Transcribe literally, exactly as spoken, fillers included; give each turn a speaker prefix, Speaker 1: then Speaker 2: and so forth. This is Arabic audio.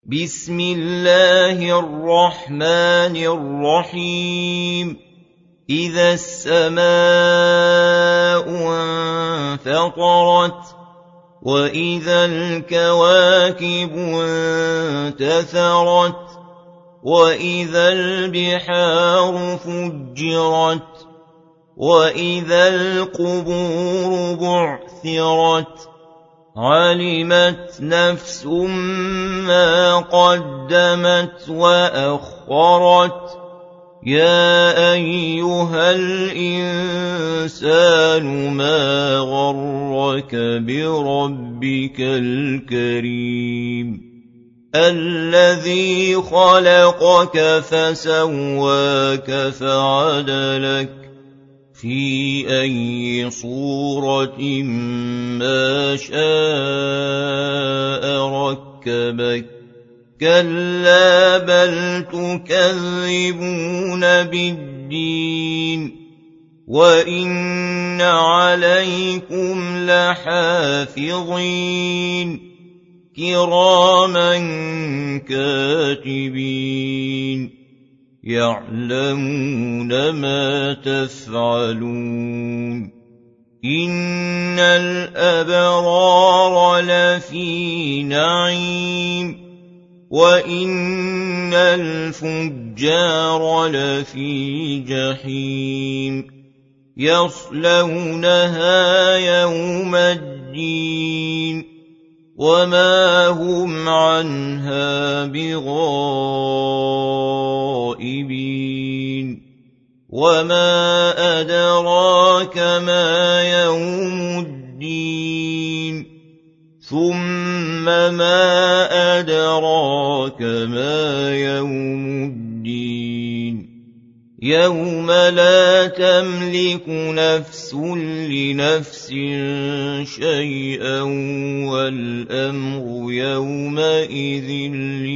Speaker 1: بسم الله الرحمن الرحيم إذا السماء انفطرت وإذا الكواكب انتثرت وإذا البحار فجرت وإذا القبور بعثرت علمت نفس ما قدمت وأخرت يا أيها الإنسان ما غرك بربك الكريم الذي خلقك فسواك فعدلك في أي صورة ما شاء ركبك كلا بل تكذبون بالدين وإن عليكم لحافظين كراما كاتبين يعلمون ما تفعلون إن الأبرار لفي نعيم وإن الفجار لفي جحيم يصلونها يوم الدين وما هم عنها بغائبين وما أدراك ما يوم الدين ثم ما أدراك ما يوم الدين يوم لا تملك نفس لنفس شيئا والأمر يومئذ